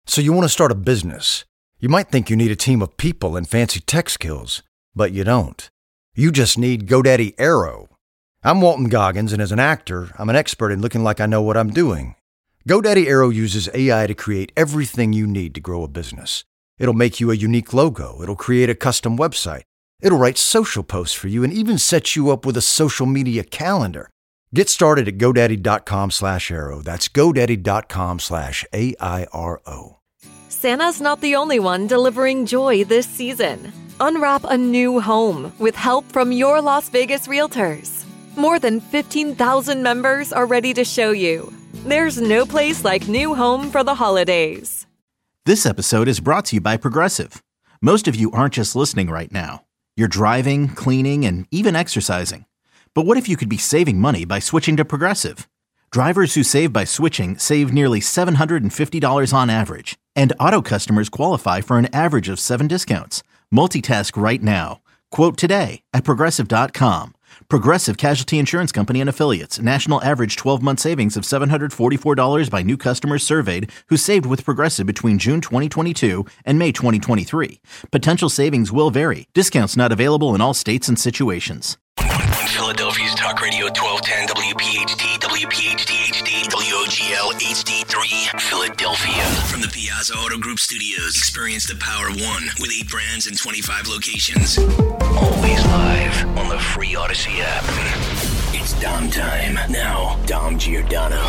So you want to start a business. You might think you need a team of people and fancy tech skills, but you don't. You just need GoDaddy Aero. I'm Walton Goggins, and as an actor, I'm an expert in looking like I know what I'm doing. GoDaddy Aero uses AI to create everything you need to grow a business. It'll make you a unique logo. It'll create a custom website. It'll write social posts for you and even set you up with a social media calendar. Get started at GoDaddy.com/Aero. That's GoDaddy.com/AIRO. Santa's not the only one delivering joy this season. Unwrap a new home with help from your Las Vegas Realtors. More than 15,000 members are ready to show you. There's no place like new home for the holidays. This episode is brought to you by Progressive. Most of you aren't just listening right now. You're driving, cleaning, and even exercising. But what if you could be saving money by switching to Progressive? Drivers who save by switching save nearly $750 on average. And auto customers qualify for an average of 7 discounts. Multitask right now. Quote today at Progressive.com. Progressive Casualty Insurance Company and Affiliates. National average 12-month savings of $744 by new customers surveyed who saved with Progressive between June 2022 and May 2023. Potential savings will vary. Discounts not available in all states and situations. Philadelphia's Talk Radio 1210 WPHT, WPHT HD, WOGL HD3, Philadelphia. From the Piazza Auto Group Studios, experience the power of one with 8 brands and 25 locations. Always live on the free Odyssey app. It's Dom time. Now, Dom Giordano.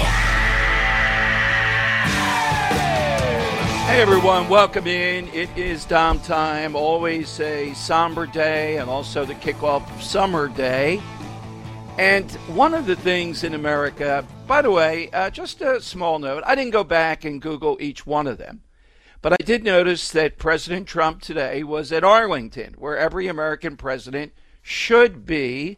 Hey everyone, welcome in. It is Dom time. Always a somber day and also the kickoff of summer day. And one of the things in America, by the way, just a small note, I didn't go back and Google each one of them, but I did notice that President Trump today was at Arlington, where every American president should be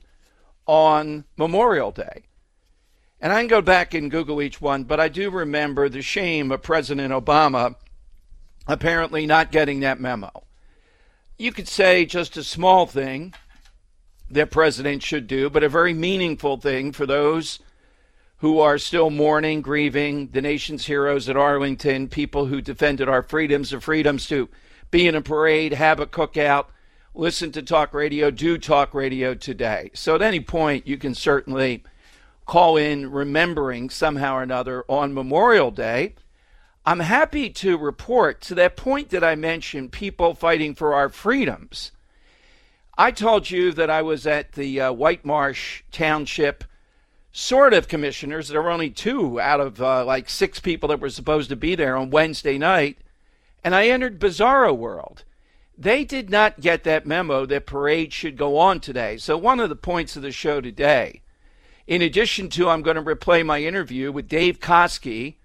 on Memorial Day. And I can go back and Google each one, but I do remember the shame of President Obama apparently not getting that memo. You could say just a small thing that presidents should do, but a very meaningful thing for those who are still mourning, grieving, the nation's heroes at Arlington, people who defended our freedoms, the freedoms to be in a parade, have a cookout, listen to talk radio, do talk radio today. So at any point, you can certainly call in remembering somehow or another on Memorial Day. I'm happy to report, to that point that I mentioned, people fighting for our freedoms. I told you that I was at the White Marsh Township sort of commissioners. There were only 2 out of like 6 people that were supposed to be there on Wednesday night. And I entered Bizarro World. They did not get that memo that parade should go on today. So one of the points of the show today, in addition to I'm going to replay my interview with Dave Koski,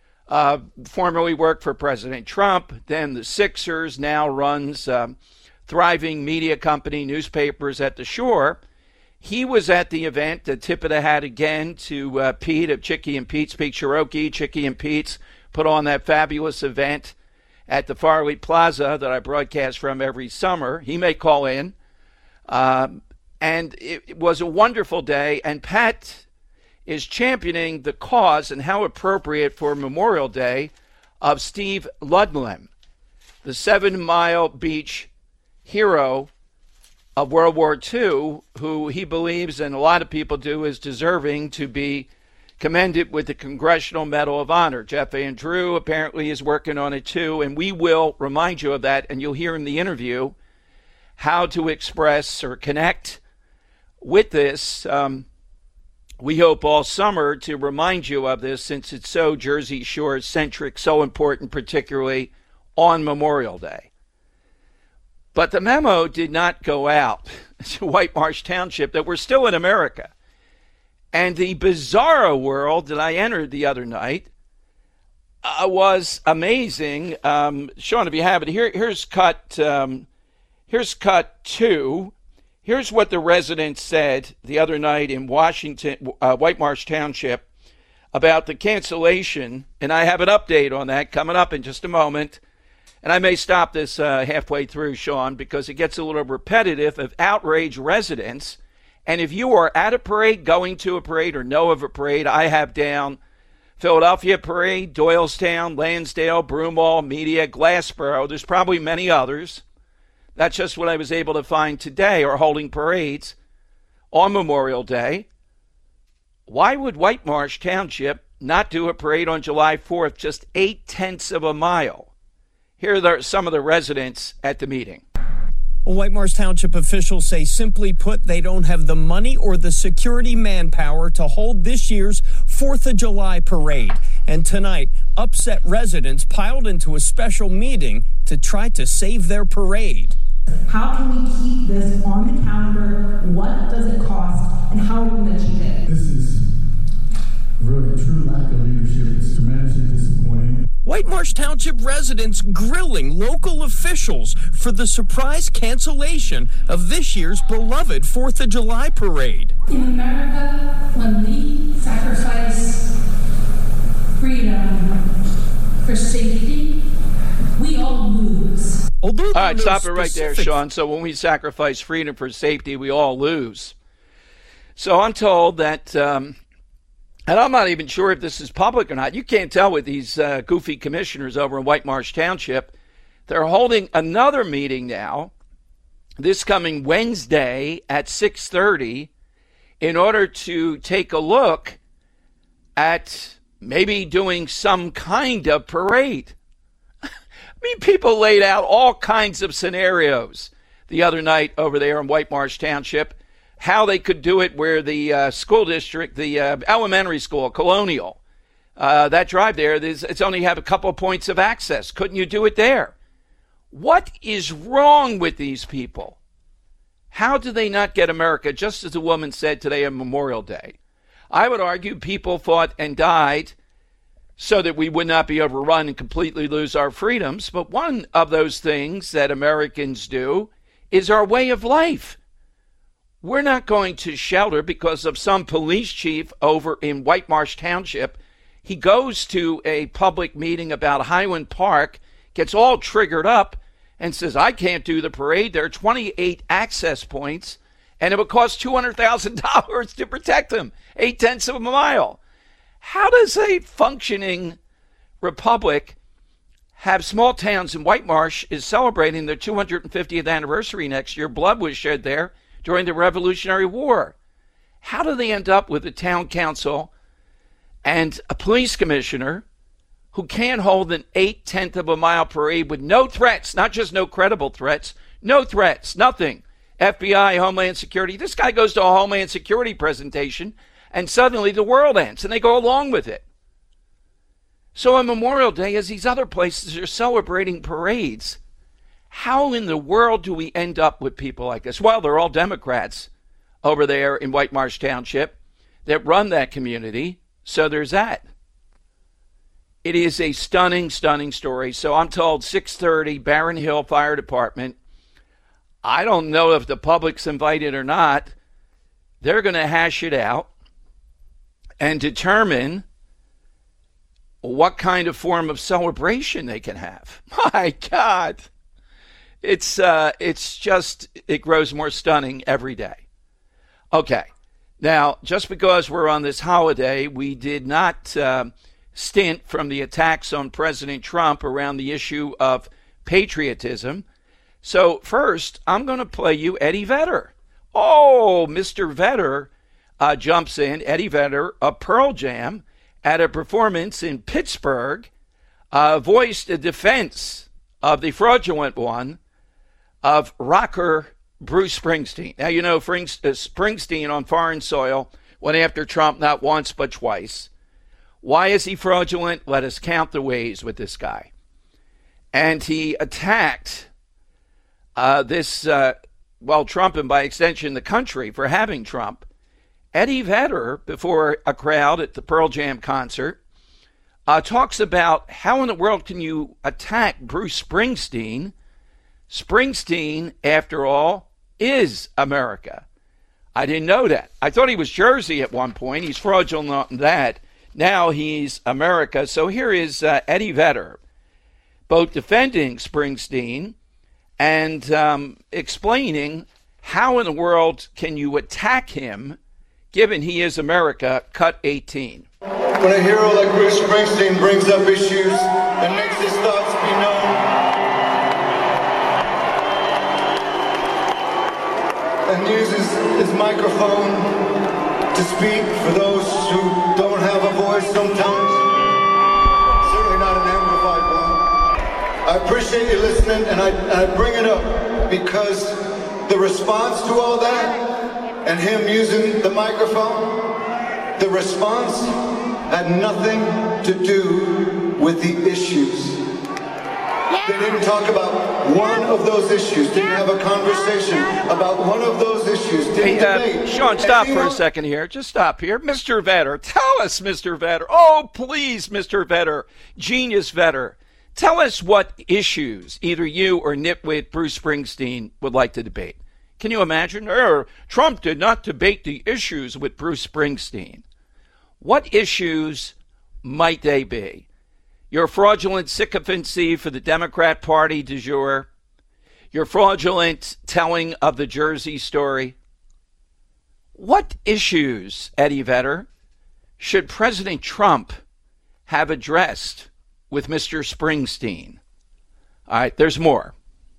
formerly worked for President Trump, then the Sixers, now runs thriving media company, newspapers at the Shore. He was at the event, the tip of the hat again to Pete of Chicky and Pete's, Pete Cherokee. Chicky and Pete's put on that fabulous event at the Farley Plaza that I broadcast from every summer. He may call in. And it was a wonderful day, and Pat is championing the cause, and how appropriate for Memorial Day, of Steve Ludlam, the 7 Mile Beach hero of World War II, who he believes, and a lot of people do, is deserving to be commended with the Congressional Medal of Honor. Jeff Andrew apparently is working on it too, and we will remind you of that, and you'll hear in the interview how to express or connect with this. We hope all summer to remind you of this, since it's so Jersey Shore centric, so important, particularly on Memorial Day. But the memo did not go out to White Marsh Township that we're still in America. And the Bizarro World that I entered the other night was amazing. Sean, if you have it, here's cut 2. Here's what the residents said the other night in Washington, White Marsh Township, about the cancellation. And I have an update on that coming up in just a moment. And I may stop this halfway through, Sean, because it gets a little repetitive, of outraged residents. And if you are at a parade, going to a parade, or know of a parade, I have down Philadelphia Parade, Doylestown, Lansdale, Broomall, Media, Glassboro. There's probably many others. That's just what I was able to find today are holding parades on Memorial Day. Why would White Marsh Township not do a parade on July 4th, just 0.8 of a mile? Here are some of the residents at the meeting. White Marsh Township officials say, simply put, they don't have the money or the security manpower to hold this year's 4th of July parade. And tonight, upset residents piled into a special meeting to try to save their parade. How can we keep this on the calendar? What does it cost? And how are we going to achieve it? This is really a true lack of leadership. It's tremendously disappointing. White Marsh Township residents grilling local officials for the surprise cancellation of this year's beloved 4th of July parade. In America, when we sacrifice freedom for safety, we all lose. All right, stop it right there, Sean. So when we sacrifice freedom for safety, we all lose. So I'm told that, and I'm not even sure if this is public or not. You can't tell with these goofy commissioners over in White Marsh Township. They're holding another meeting now, this coming Wednesday at 6:30, in order to take a look at maybe doing some kind of parade. I mean, people laid out all kinds of scenarios the other night over there in White Marsh Township, how they could do it where the school district, the elementary school, Colonial, that drive there, it's only have a couple of points of access. Couldn't you do it there? What is wrong with these people? How do they not get America, just as the woman said today on Memorial Day? I would argue people fought and died so that we would not be overrun and completely lose our freedoms. But one of those things that Americans do is our way of life. We're not going to shelter because of some police chief over in White Marsh Township. He goes to a public meeting about Highland Park, gets all triggered up, and says, I can't do the parade. There are 28 access points, and it would cost $200,000 to protect them, 0.8 of a mile. How does a functioning republic have small towns? And White Marsh is celebrating their 250th anniversary next year. Blood was shed there during the Revolutionary War. How do they end up with a town council and a police commissioner who can't hold an 0.8 of a mile parade with no threats, not just no credible threats, no threats, nothing. FBI, Homeland Security. This guy goes to a Homeland Security presentation and suddenly the world ends, and they go along with it. So on Memorial Day, as these other places are celebrating parades, how in the world do we end up with people like this? Well, they're all Democrats over there in White Marsh Township that run that community, so there's that. It is a stunning, stunning story. So I'm told 6:30, Barron Hill Fire Department. I don't know if the public's invited or not. They're going to hash it out and determine what kind of form of celebration they can have. My God. It's just, it grows more stunning every day. Okay. Now, just because we're on this holiday, we did not stint from the attacks on President Trump around the issue of patriotism. So first, I'm going to play you Eddie Vedder. Oh, Mr. Vedder jumps in. Eddie Vedder of Pearl Jam at a performance in Pittsburgh voiced a defense of the fraudulent one of rocker Bruce Springsteen. Now, you know, Springsteen on foreign soil went after Trump not once but twice. Why is he fraudulent? Let us count the ways with this guy. And he attacked Trump and by extension the country for having Trump. Eddie Vedder, before a crowd at the Pearl Jam concert, talks about how in the world can you attack Bruce Springsteen? Springsteen, after all, is America. I didn't know that. I thought he was Jersey at one point. He's fraudulent on that. Now he's America. So here is Eddie Vedder, both defending Springsteen and explaining how in the world can you attack him given he is America, cut 18. when a hero like Bruce Springsteen brings up issues and makes his thoughts be known. And uses his microphone to speak for those who don't have a voice sometimes. Certainly not an amplified one. I appreciate you listening, and I bring it up because the response to all that and him using the microphone, the response had nothing to do with the issues. They didn't talk about one of those issues, didn't have a conversation about one of those issues, didn't debate. Sean, stop for a second here. Just stop here. Mr. Vetter, tell us, Mr. Vetter. Oh, please, Mr. Vetter, genius Vetter. Tell us what issues either you or nitwit Bruce Springsteen would like to debate. Can you imagine? Trump did not debate the issues with Bruce Springsteen. What issues might they be? Your fraudulent sycophancy for the Democrat Party du jour? Your fraudulent telling of the Jersey story? What issues, Eddie Vedder, should President Trump have addressed with Mr. Springsteen? All right, there's more.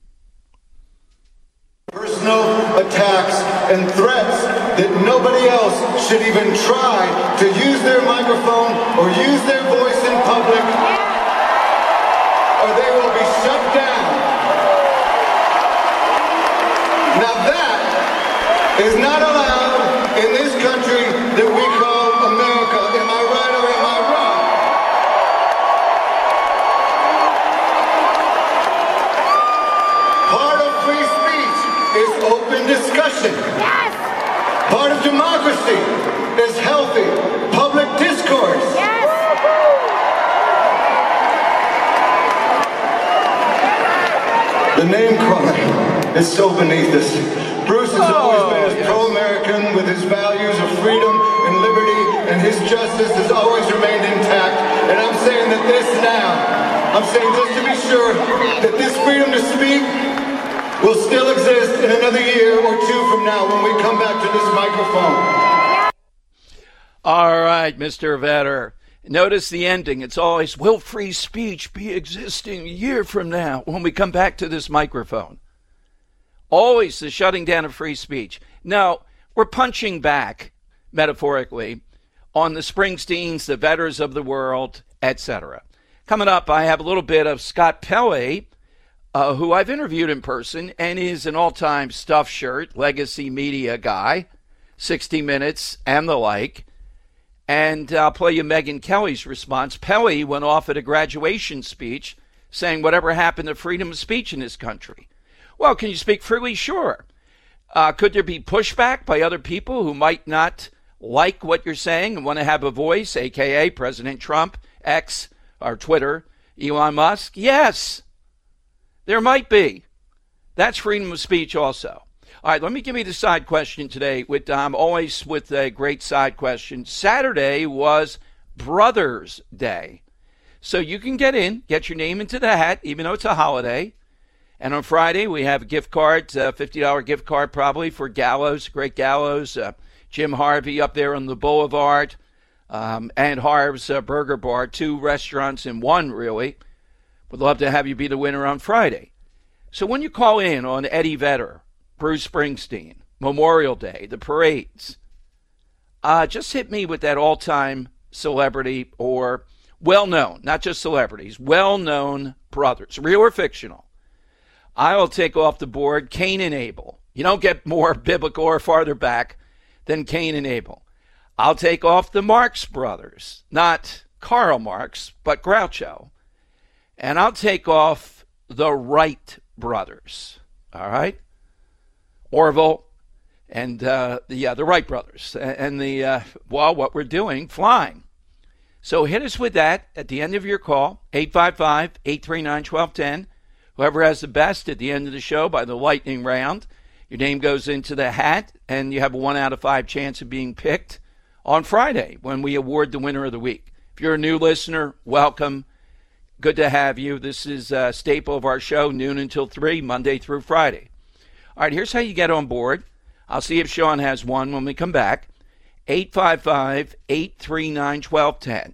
Personal attacks and threats that nobody else should even try to use their microphone or use their voice in public, or they will be shut down. Now that is not allowed in this country that we call America. Am I right or am I wrong? Part of free speech is open discussion. Yes. Part of democracy is healthy public discourse. Yes. The name calling is so beneath us. Bruce has always been as pro-American with his values of freedom and liberty, and his justice has always remained intact. And I'm saying that this now, I'm saying just to be sure that this freedom to speak will still exist in another year or two from now when we come back to this microphone. All right, Mr. Vetter. Notice the ending. It's always, will free speech be existing a year from now when we come back to this microphone? Always the shutting down of free speech. Now, we're punching back, metaphorically, on the Springsteens, the Vetters of the world, etc. Coming up, I have a little bit of Scott Pelley, who I've interviewed in person and is an all-time stuff shirt, legacy media guy, 60 Minutes and the like. And I'll play you Megyn Kelly's response. Pelley went off at a graduation speech saying whatever happened to freedom of speech in this country. Well, can you speak freely? Sure. Could there be pushback by other people who might not like what you're saying and want to have a voice, a.k.a. President Trump, X, or Twitter, Elon Musk? Yes. There might be. That's freedom of speech also. All right, let me give you the side question today. Always with a great side question. Saturday was Brothers' Day. So you can get your name into the hat, even though it's a holiday. And on Friday, we have a gift card, $50 gift card probably for Gallows, Great Gallows, Jim Harvey up there on the Boulevard, and Harv's Burger Bar, 2 restaurants in one, really. Would love to have you be the winner on Friday. So when you call in on Eddie Vedder, Bruce Springsteen, Memorial Day, the parades, just hit me with that all-time celebrity or well-known, not just celebrities, well-known brothers, real or fictional. I'll take off the board Cain and Abel. You don't get more biblical or farther back than Cain and Abel. I'll take off the Marx brothers, not Karl Marx, but Groucho. And I'll take off the Wright brothers, all right? Orville and the Wright brothers. And what we're doing, flying. So hit us with that at the end of your call, 855-839-1210. Whoever has the best at the end of the show by the lightning round, your name goes into the hat, and you have a 1 out of 5 chance of being picked on Friday when we award the winner of the week. If you're a new listener, welcome. Good to have you. This is a staple of our show, noon until 3, Monday through Friday. All right, here's how you get on board. I'll see if Sean has one when we come back. 855-839-1210.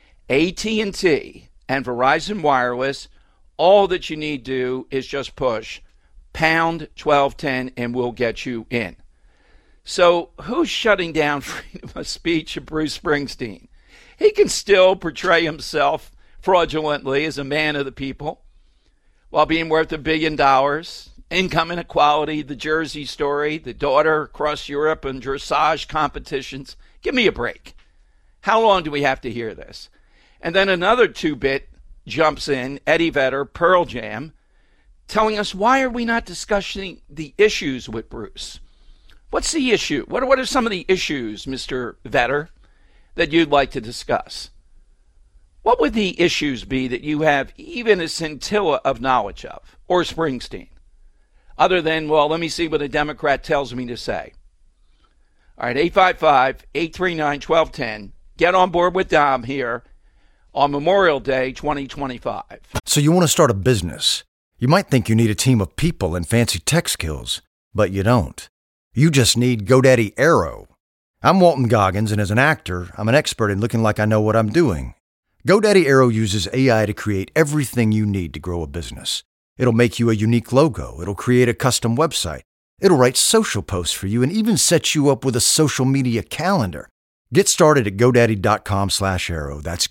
AT&T and Verizon Wireless, all that you need to do is just push pound 1210 and we'll get you in. So who's shutting down freedom of speech of Bruce Springsteen? He can still portray himself fraudulently as a man of the people while being worth $1 billion. Income inequality, the Jersey story, the daughter across Europe and dressage competitions. Give me a break. How long do we have to hear this? And then another two-bit jumps in, Eddie Vedder, Pearl Jam, telling us, why are we not discussing the issues with Bruce? What's the issue? What are some of the issues, Mr. Vedder, that you'd like to discuss? What would the issues be that you have even a scintilla of knowledge of, or Springsteen? Other than, well, let me see what a Democrat tells me to say. All right, 855-839-1210. Get on board with Dom here on Memorial Day 2025. So you want to start a business. You might think you need a team of people and fancy tech skills, but you don't. You just need GoDaddy Aero. I'm Walton Goggins, and as an actor, I'm an expert in looking like I know what I'm doing. GoDaddy Aero uses AI to create everything you need to grow a business. It'll make you a unique logo. It'll create a custom website. It'll write social posts for you and even set you up with a social media calendar. Get started at GoDaddy.com/Aero. That's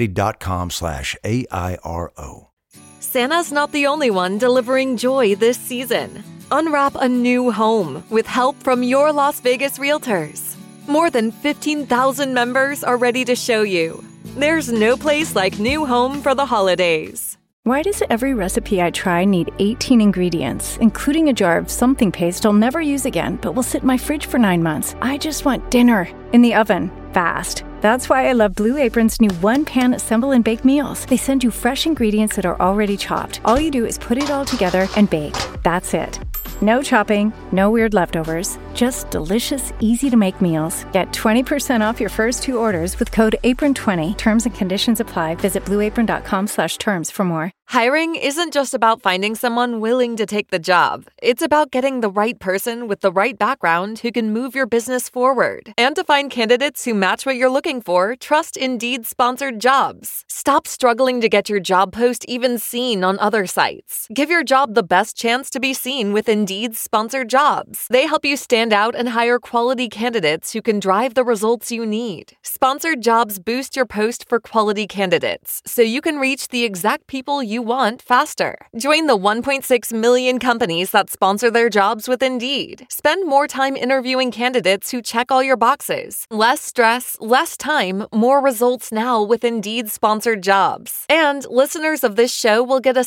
GoDaddy.com/AIRO. Santa's not the only one delivering joy this season. Unwrap a new home with help from your Las Vegas realtors. More than 15,000 members are ready to show you. There's no place like new home for the holidays. Why does every recipe I try need 18 ingredients, including a jar of something paste I'll never use again, but will sit in my fridge for 9 months? I just want dinner in the oven, fast. That's why I love Blue Apron's new one-pan assemble and bake meals. They send you fresh ingredients that are already chopped. All you do is put it all together and bake. That's it. No chopping, no weird leftovers, just delicious, easy-to-make meals. Get 20% off your first 2 orders with code APRON20. Terms and conditions apply. Visit blueapron.com/terms for more. Hiring isn't just about finding someone willing to take the job. It's about getting the right person with the right background who can move your business forward. And to find candidates who match what you're looking for, trust Indeed-sponsored jobs. Stop struggling to get your job post even seen on other sites. Give your job the best chance to be seen with Indeed-sponsored jobs. They help you stand out and hire quality candidates who can drive the results you need. Sponsored jobs boost your post for quality candidates, so you can reach the exact people you want faster. Join the 1.6 million companies that sponsor their jobs with Indeed. Spend more time interviewing candidates who check all your boxes. Less stress, less time, more results now with Indeed-sponsored jobs. And listeners of this show will get a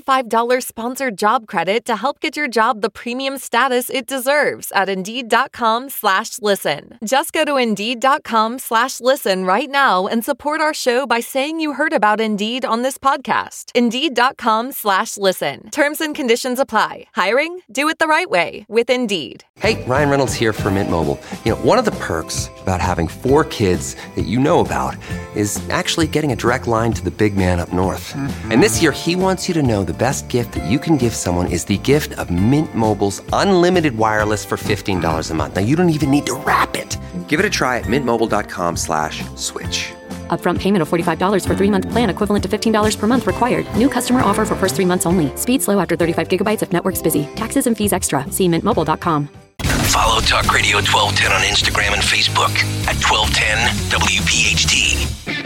$75 sponsored job credit to help get your job the premium status it deserves at Indeed.com/listen. Just go to Indeed.com/listen right now and support our show by saying you heard about Indeed on this podcast. Indeed.com/listen. Terms and conditions apply. Hiring? Do it the right way with Indeed. Hey, Ryan Reynolds here for Mint Mobile. You know, one of the perks about having 4 kids that you know about is actually getting a direct line to the big man up north. Mm-hmm. And this year, he wants you to know the best gift that you can give someone is the gift of Mint Mobile's unlimited wireless for $15 a month. Now, you don't even need to wrap it. Give it a try at mintmobile.com/switch. Upfront payment of $45 for 3-month plan equivalent to $15 per month required. New customer offer for first 3 months only. Speed slow after 35 gigabytes if network's busy. Taxes and fees extra. See mintmobile.com. Follow Talk Radio 1210 on Instagram and Facebook at 1210 WPHT.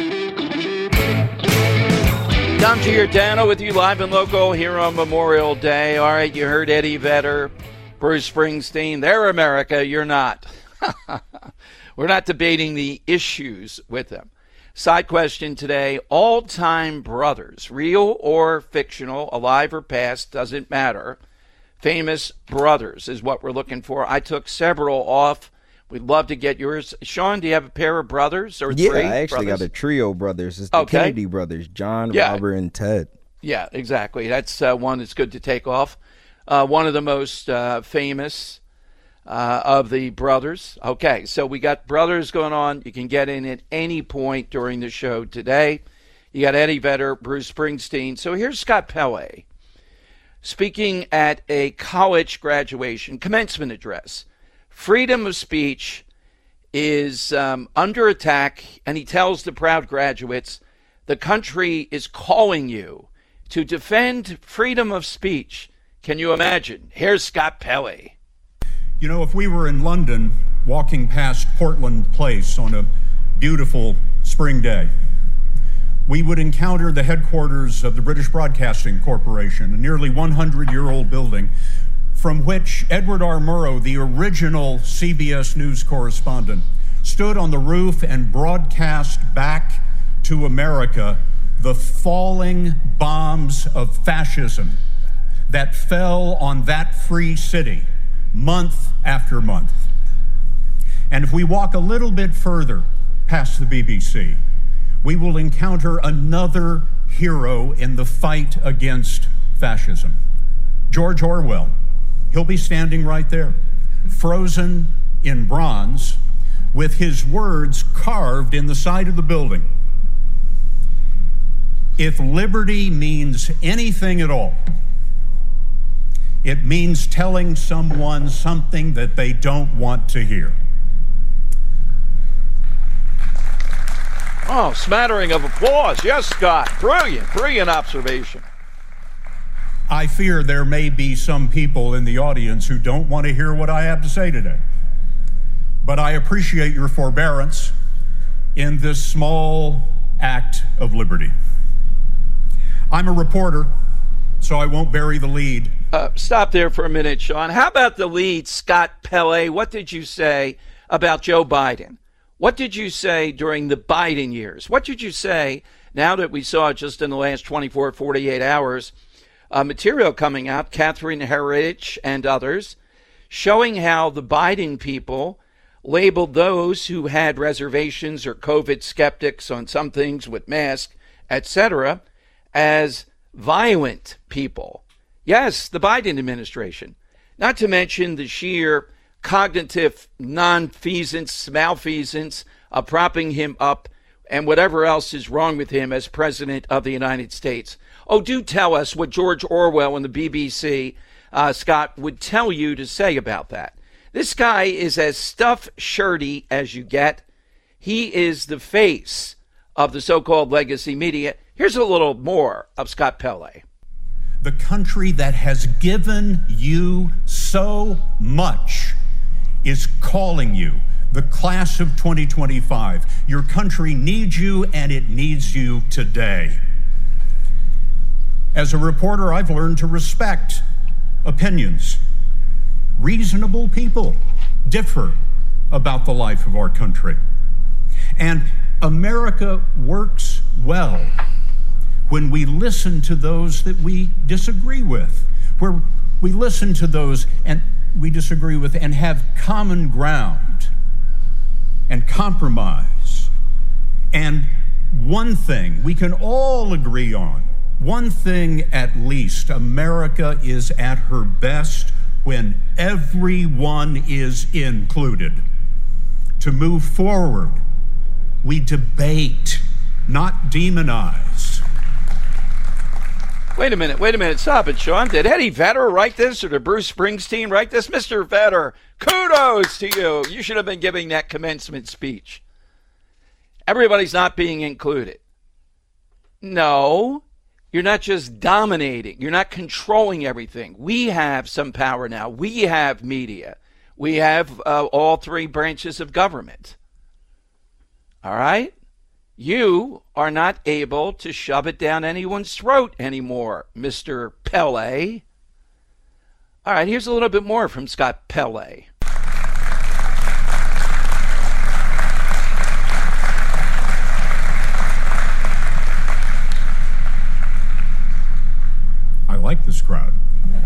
Dom Giordano with you live and local here on Memorial Day. All right, you heard Eddie Vedder, Bruce Springsteen. They're America. You're not. We're not debating the issues with them. Side question today, all-time brothers, real or fictional, alive or past, doesn't matter. Famous brothers is what we're looking for. I took several off. We'd love to get yours. Sean, do you have a pair of brothers or 3? Yeah, I actually got a trio of brothers. It's the Kennedy brothers, John, Robert, and Ted. Yeah, exactly. That's one that's good to take off. One of the most famous of the brothers. Okay, so we got brothers going on. You can get in at any point during the show today. You got Eddie Vedder, Bruce Springsteen. So here's Scott Pelley speaking at a college graduation commencement address. Freedom of speech is under attack, and he tells the proud graduates, the country is calling you to defend freedom of speech. Can you imagine? Here's Scott Pelley. You know, if we were in London walking past Portland Place on a beautiful spring day, we would encounter the headquarters of the British Broadcasting Corporation, a nearly 100-year-old building from which Edward R. Murrow, the original CBS News correspondent, stood on the roof and broadcast back to America the falling bombs of fascism that fell on that free city month after month. And if we walk a little bit further past the BBC, we will encounter another hero in the fight against fascism, George Orwell. He'll be standing right there, frozen in bronze, with his words carved in the side of the building. If liberty means anything at all, it means telling someone something that they don't want to hear. Oh, smattering of applause. Yes, Scott. Brilliant observation. I fear there may be some people in the audience who don't want to hear what I have to say today. But I appreciate your forbearance in this small act of liberty. I'm a reporter, so I won't bury the lead. Stop there for a minute, Sean. How about the lead, Scott Pelley? What did you say about Joe Biden? What did you say during the Biden years? What did you say now that we saw just in the last 24, 48 hours, material coming out, Catherine Herridge and others, showing how the Biden people labeled those who had reservations or COVID skeptics on some things with masks, etc., as violent people. Yes, the Biden administration. Not to mention the sheer cognitive malfeasance of propping him up and whatever else is wrong with him as president of the United States. Oh, do tell us what George Orwell and the BBC, Scott, would tell you to say about that. This guy is as stuff-shirty as you get. He is the face of the so-called legacy media. Here's a little more of Scott Pelley. The country that has given you so much is calling you, the class of 2025. Your country needs you, and it needs you today. As a reporter, I've learned to respect opinions. Reasonable people differ about the life of our country. And America works well when we listen to those that we disagree with, where we listen to those and we disagree with and have common ground and compromise. And one thing we can all agree on, one thing at least, America is at her best when everyone is included. To move forward, we debate, not demonize. Wait a minute. Stop it, Sean. Did Eddie Vedder write this or did Bruce Springsteen write this? Mr. Vedder, kudos to you. You should have been giving that commencement speech. Everybody's not being included. No, you're not just dominating. You're not controlling everything. We have some power now. We have media. We have all three branches of government. All right? You are not able to shove it down anyone's throat anymore, Mr. Pelley. All right, here's a little bit more from Scott Pelley. I like this crowd.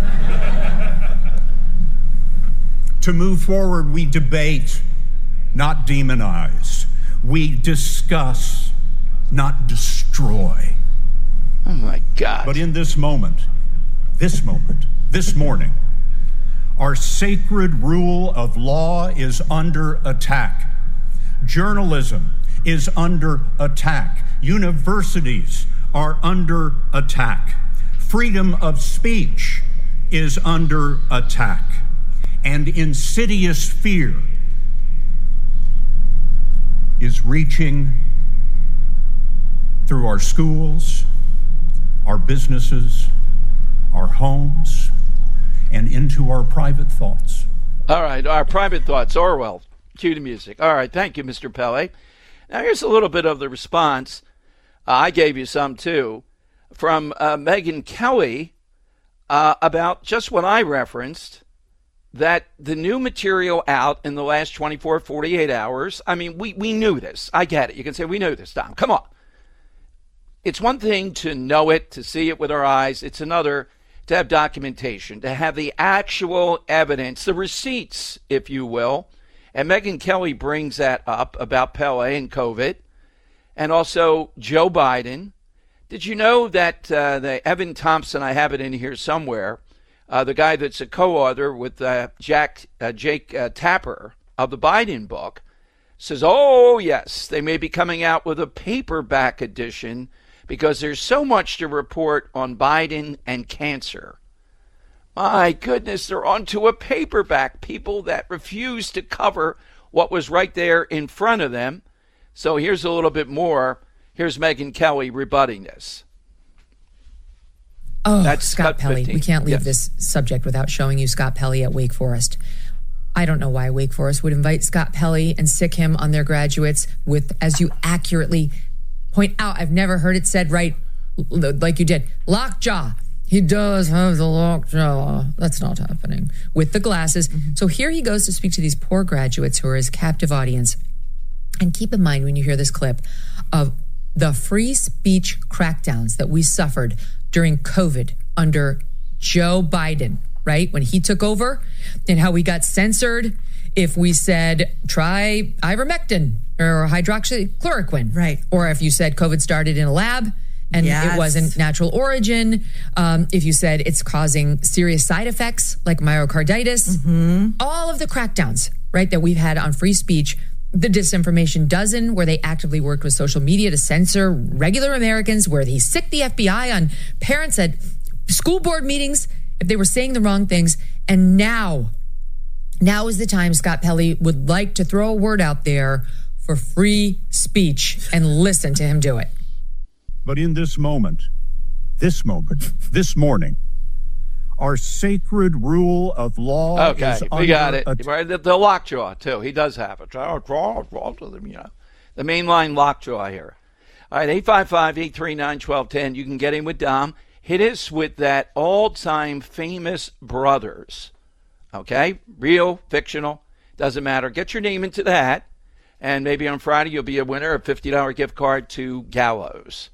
To move forward, we debate, not demonize. We discuss, not destroy. Oh, my God. But in this moment, this morning, our sacred rule of law is under attack. Journalism is under attack. Universities are under attack. Freedom of speech is under attack. And insidious fear is reaching through our schools, our businesses, our homes, and into our private thoughts. All right, our private thoughts. Orwell, cue the music. All right, thank you, Mr. Pele. Now here's a little bit of the response. I gave you some too, from Megyn Kelly about just what I referenced, that the new material out in the last 24, 48 hours, I mean, we knew this. I get it. You can say, we knew this, Dom. Come on. It's one thing to know it, to see it with our eyes. It's another to have documentation, to have the actual evidence, the receipts, if you will. And Megyn Kelly brings that up about Pele and COVID. And also Joe Biden. Did you know that the Evan Thompson, I have it in here somewhere, the guy that's a co-author with Jake Tapper of the Biden book, says, oh, yes, they may be coming out with a paperback edition because there's so much to report on Biden and cancer. My goodness, they're onto a paperback, people that refuse to cover what was right there in front of them. So here's a little bit more. Here's Megyn Kelly rebutting this. Oh, that's Scott Pelley. 15. We can't leave this subject without showing you Scott Pelley at Wake Forest. I don't know why Wake Forest would invite Scott Pelley and sick him on their graduates with, as you accurately point out, I've never heard it said right like you did, lockjaw. He does have the lockjaw. That's not happening. With the glasses. Mm-hmm. So here he goes to speak to these poor graduates who are his captive audience. And keep in mind when you hear this clip of the free speech crackdowns that we suffered during COVID under Joe Biden, right? When he took over, and how we got censored if we said, try ivermectin or hydroxychloroquine. Right. Or if you said COVID started in a lab and it wasn't natural origin. If you said it's causing serious side effects like myocarditis. Mm-hmm. All of the crackdowns, right, that we've had on free speech. The disinformation dozen, where they actively worked with social media to censor regular Americans, where he sicked the FBI on parents at school board meetings if they were saying the wrong things. And now is the time Scott Pelley would like to throw a word out there for free speech, and listen to him do it. But in this moment, this morning, our sacred rule of law is we got it. The lockjaw, too. He does have it. The mainline lockjaw here. All right, 855-839-1210. You can get in with Dom. Hit us with that all-time famous brothers. Okay? Real, fictional, doesn't matter. Get your name into that, and maybe on Friday you'll be a winner of a $50 gift card to Gallows.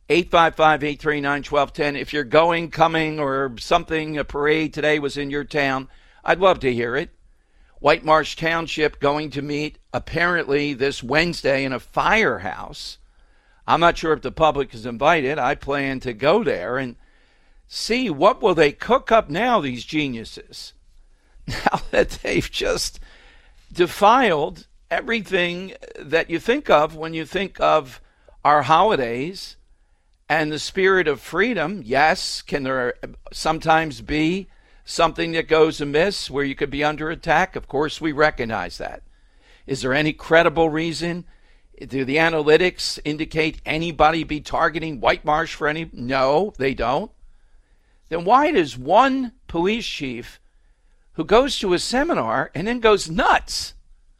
855-839-1210. If you're going, coming, or something, a parade today was in your town, I'd love to hear it. White Marsh Township going to meet apparently this Wednesday in a firehouse. I'm not sure if the public is invited. I plan to go there and see what will they cook up now, these geniuses, now that they've just defiled everything that you think of when you think of our holidays. And the spirit of freedom, yes, can there sometimes be something that goes amiss where you could be under attack? Of course, we recognize that. Is there any credible reason? Do the analytics indicate anybody be targeting White Marsh for any? No, they don't. Then why does one police chief who goes to a seminar and then goes nuts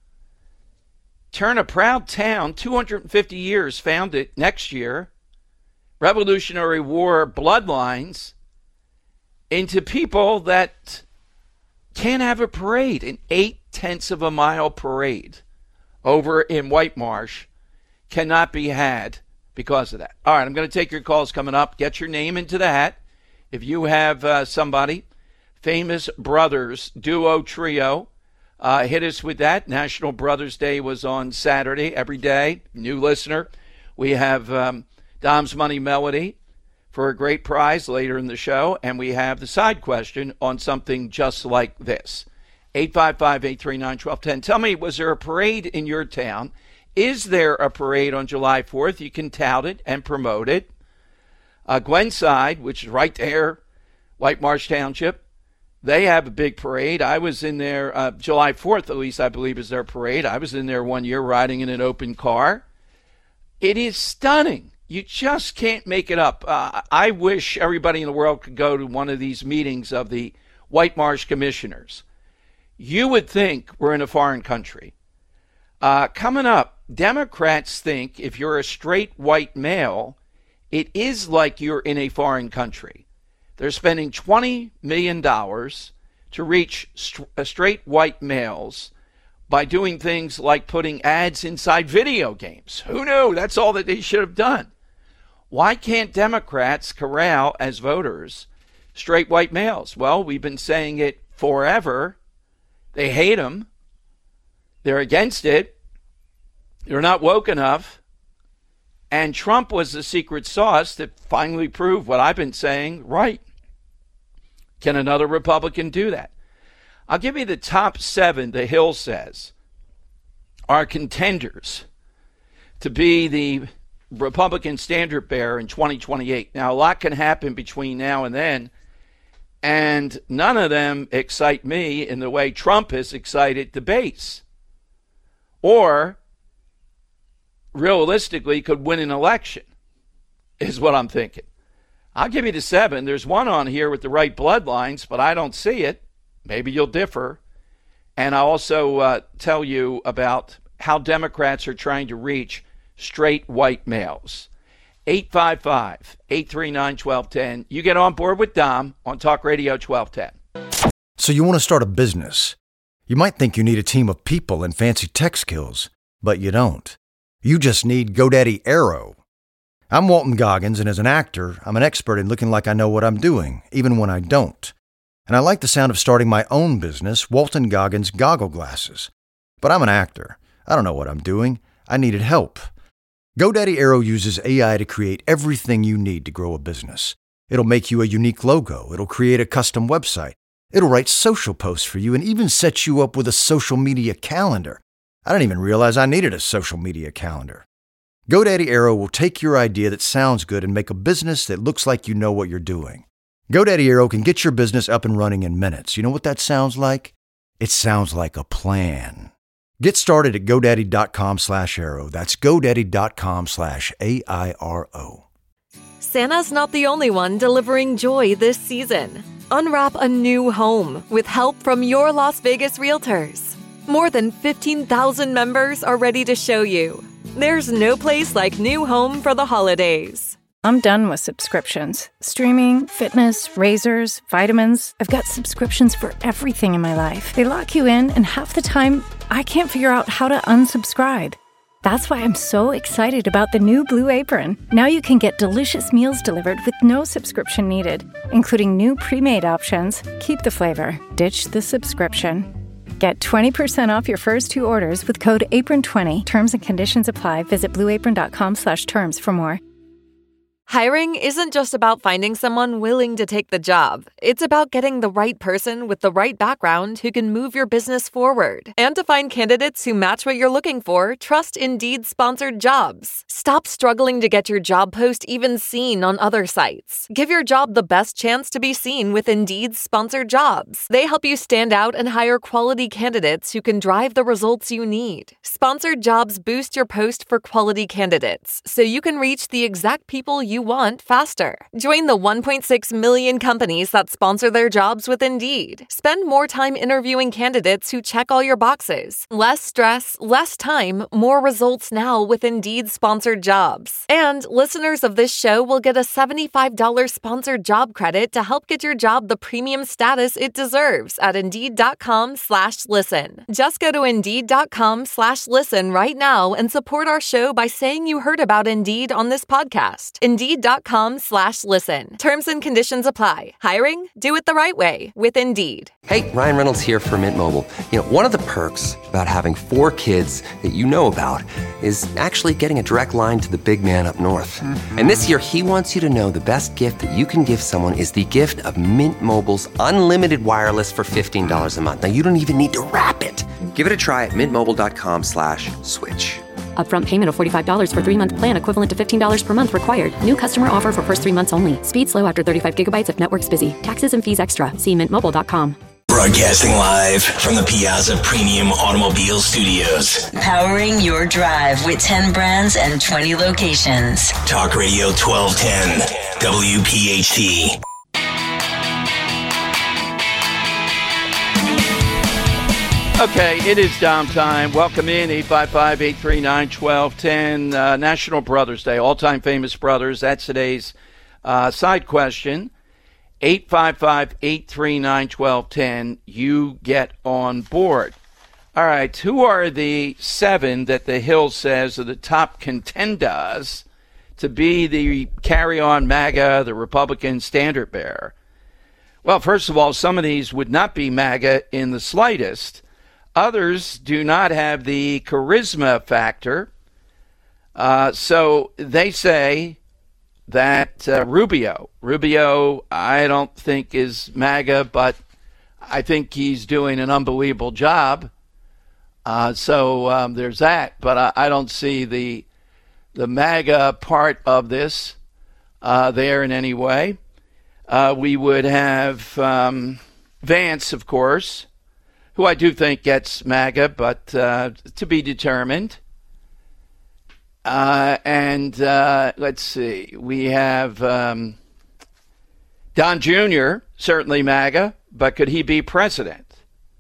turn a proud town, 250 years, founded next year, Revolutionary War bloodlines, into people that can't have a parade, an 0.8 of a mile parade over in White Marsh cannot be had because of that. All right, I'm going to take your calls coming up. Get your name into the hat. If you have somebody, famous brothers, duo, trio, hit us with that. National Brothers Day was on Saturday. Every day, new listener, we have Dom's Money Melody for a great prize later in the show, and we have the side question on something just like this. 855-839-1210. Tell me, was there a parade in your town? Is there a parade on July 4th? You can tout it and promote it. Glenside, which is right there, White Marsh Township, They have a big parade. I was in there, July 4th, at least I believe is their parade. I was in there one year riding in an open car. It is stunning. You just can't make it up. I wish everybody in the world could go to one of these meetings of the White Marsh commissioners. You would think we're in a foreign country. Coming up, Democrats think if you're a straight white male, it is like you're in a foreign country. They're spending $20 million to reach straight white males by doing things like putting ads inside video games. Who knew? That's all that they should have done. Why can't Democrats corral as voters straight white males? Well, we've been saying it forever. They hate them. They're against it. They're not woke enough. And Trump was the secret sauce that finally proved what I've been saying right. Can another Republican do that? I'll give you the top 7, the Hill says, are contenders to be the Republican standard bearer in 2028. Now, a lot can happen between now and then, and none of them excite me in the way Trump has excited the base, or realistically could win an election, is what I'm thinking. I'll give you the 7. There's one on here with the right bloodlines, but I don't see it. Maybe you'll differ. And I'll also tell you about how Democrats are trying to reach straight white males. 855-839-1210. You get on board with Dom on Talk Radio 1210. So you want to start a business. You might think you need a team of people and fancy tech skills, but you don't. You just need GoDaddy Aero. I'm Walton Goggins, and as an actor, I'm an expert in looking like I know what I'm doing, even when I don't. And I like the sound of starting my own business, Walton Goggins Goggle Glasses. But I'm an actor. I don't know what I'm doing. I needed help. GoDaddy Aero uses AI to create everything you need to grow a business. It'll make you a unique logo. It'll create a custom website. It'll write social posts for you and even set you up with a social media calendar. I didn't even realize I needed a social media calendar. GoDaddy Aero will take your idea that sounds good and make a business that looks like you know what you're doing. GoDaddy Aero can get your business up and running in minutes. You know what that sounds like? It sounds like a plan. Get started at GoDaddy.com/Aero. That's GoDaddy.com/AIRO. Santa's not the only one delivering joy this season. Unwrap a new home with help from your Las Vegas realtors. More than 15,000 members are ready to show you. There's no place like new home for the holidays. I'm done with subscriptions. Streaming, fitness, razors, vitamins. I've got subscriptions for everything in my life. They lock you in, and half the time, I can't figure out how to unsubscribe. That's why I'm so excited about the new Blue Apron. Now you can get delicious meals delivered with no subscription needed, including new pre-made options. Keep the flavor. Ditch the subscription. Get 20% off your first 2 orders with code APRON20. Terms and conditions apply. Visit blueapron.com/terms for more. Hiring isn't just about finding someone willing to take the job. It's about getting the right person with the right background who can move your business forward. And to find candidates who match what you're looking for, trust Indeed-sponsored jobs. Stop struggling to get your job post even seen on other sites. Give your job the best chance to be seen with Indeed-sponsored jobs. They help you stand out and hire quality candidates who can drive the results you need. Sponsored jobs boost your post for quality candidates, so you can reach the exact people you want faster. Join the 1.6 million companies that sponsor their jobs with Indeed. Spend more time interviewing candidates who check all your boxes. Less stress, less time, more results now with Indeed-sponsored jobs. And listeners of this show will get a $75 sponsored job credit to help get your job the premium status it deserves at Indeed.com/listen. Just go to Indeed.com/listen right now and support our show by saying you heard about Indeed on this podcast. Indeed.com/listen. Terms and conditions apply. Hiring? Do it the right way with Indeed. Hey, Ryan Reynolds here for Mint Mobile. You know, one of the perks about having 4 kids that you know about is actually getting a direct line to the big man up north. Mm-hmm. And this year, he wants you to know the best gift that you can give someone is the gift of Mint Mobile's unlimited wireless for $15 a month. Now, you don't even need to wrap it. Give it a try at mintmobile.com/switch. Upfront payment of $45 for 3-month plan equivalent to $15 per month required. New customer offer for first 3 months only. Speed slow after 35 gigabytes if network's busy. Taxes and fees extra. See mintmobile.com. Broadcasting live from the Piazza Premium Automobile Studios. Powering your drive with 10 brands and 20 locations. Talk Radio 1210, WPHT. Okay, it is downtime. Welcome in, 855-839-1210. National Brothers Day, all-time famous brothers. That's today's side question. 855-839-1210. You get on board. All right, who are the 7 that the Hill says are the top contenders to be the carry-on MAGA, the Republican standard bearer? Well, first of all, some of these would not be MAGA in the slightest. Others do not have the charisma factor. So they say that Rubio, I don't think is MAGA, but I think he's doing an unbelievable job. So there's that. But I don't see the MAGA part of this there in any way. We would have Vance, of course, who I do think gets MAGA, but to be determined. And let's see, we have Don Jr., certainly MAGA, but could he be president?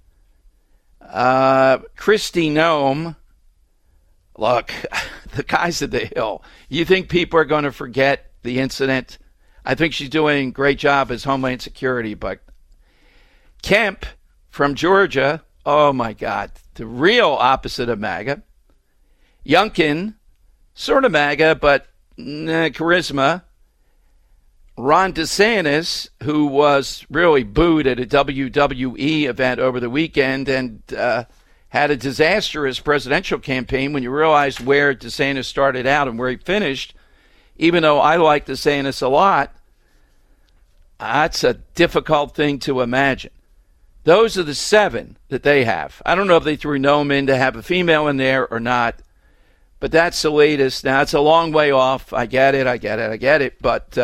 Kristi Noem, look, the guys at the Hill, you think people are going to forget the incident? I think she's doing a great job as Homeland Security, but Kemp from Georgia, oh my God, the real opposite of MAGA. Youngkin, sort of MAGA, but charisma. Ron DeSantis, who was really booed at a WWE event over the weekend and had a disastrous presidential campaign when you realize where DeSantis started out and where he finished, even though I like DeSantis a lot, that's a difficult thing to imagine. Those are the 7 that they have. I don't know if they threw Noem in to have a female in there or not, but that's the latest. Now, it's a long way off. I get it. But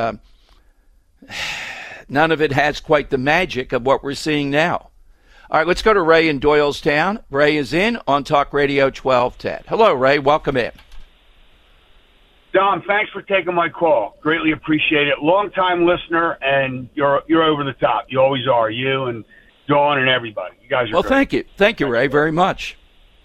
none of it has quite the magic of what we're seeing now. All right, let's go to Ray in Doylestown. Ray is in on Talk Radio 1210. Hello, Ray. Welcome in. Dom, thanks for taking my call. Greatly appreciate it. Long-time listener, and you're over the top. You always are. You and Dawn and everybody. You guys are great. Thank you. Thank you, Ray, very much.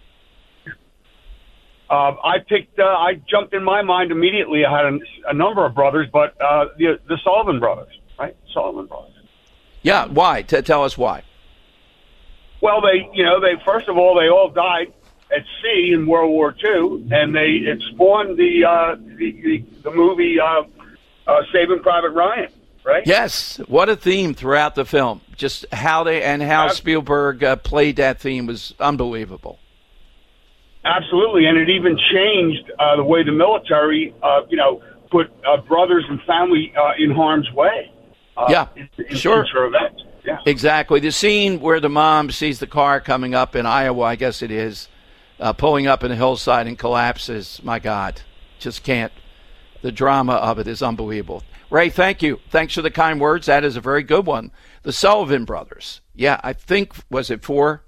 I jumped in my mind immediately. I had a number of brothers, but the Sullivan brothers, right? Sullivan brothers. Yeah, why? Tell us why. Well, they first of all, they all died at sea in World War II, and it spawned the movie Saving Private Ryan. Right? Yes, what a theme throughout the film. Just how Spielberg played that theme was unbelievable. Absolutely, and it even changed the way the military, put brothers and family in harm's way. Sure. Events. Yeah. Exactly. The scene where the mom sees the car coming up in Iowa, I guess it is, pulling up in a hillside and collapses. My God, just can't. The drama of it is unbelievable. Ray, thank you. Thanks for the kind words. That is a very good one. The Sullivan brothers. Yeah, I think, was it 4?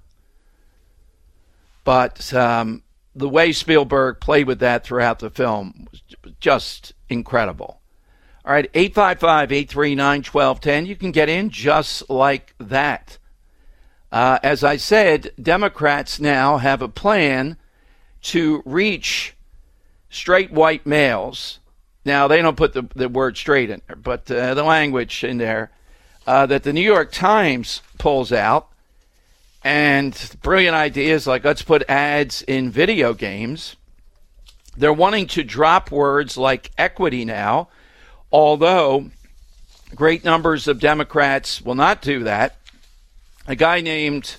But the way Spielberg played with that throughout the film was just incredible. All right, 855-839-1210. You can get in just like that. As I said, Democrats now have a plan to reach straight white males. Now, they don't put the word straight in there, but the language in there that the New York Times pulls out. And brilliant ideas like let's put ads in video games. They're wanting to drop words like equity now, although great numbers of Democrats will not do that. A guy named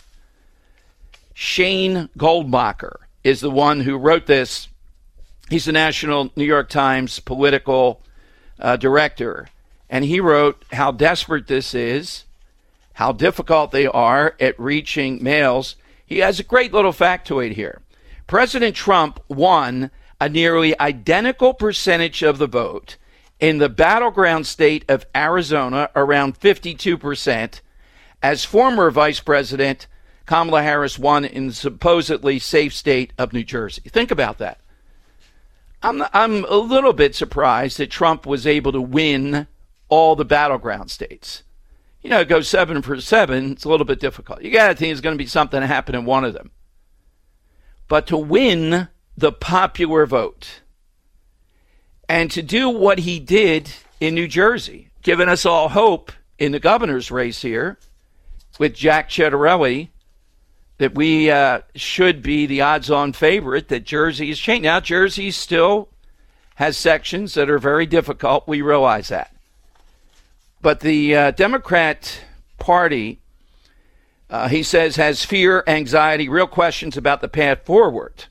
Shane Goldmacher is the one who wrote this. He's the national New York Times political director. And he wrote how desperate this is, how difficult they are at reaching males. He has a great little factoid here. President Trump won a nearly identical percentage of the vote in the battleground state of Arizona, around 52%, as former Vice President Kamala Harris won in the supposedly safe state of New Jersey. Think about that. I'm a little bit surprised that Trump was able to win all the battleground states. You know, go 7 for 7, it's a little bit difficult. You got to think there's going to be something to happen in one of them. But to win the popular vote and to do what he did in New Jersey, giving us all hope in the governor's race here with Jack Ciattarelli, that we should be the odds-on favorite, that Jersey is changed. Now, Jersey still has sections that are very difficult. We realize that. But the Democrat Party, he says, has fear, anxiety, real questions about the path forward.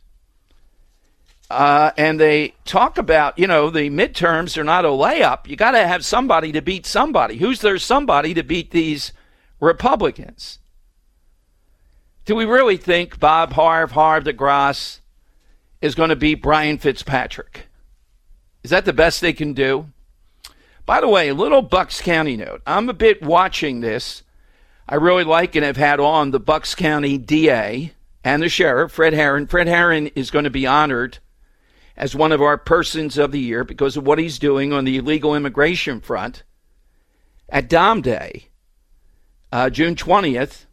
And they talk about, the midterms are not a layup. You got to have somebody to beat somebody. Who's there somebody to beat these Republicans? Do we really think Bob Harv de Grasse is going to beat Brian Fitzpatrick? Is that the best they can do? By the way, a little Bucks County note. I'm a bit watching this. I really like and have had on the Bucks County DA and the sheriff, Fred Herron. Fred Herron is going to be honored as one of our persons of the year because of what he's doing on the illegal immigration front at Dom Day, June 20th.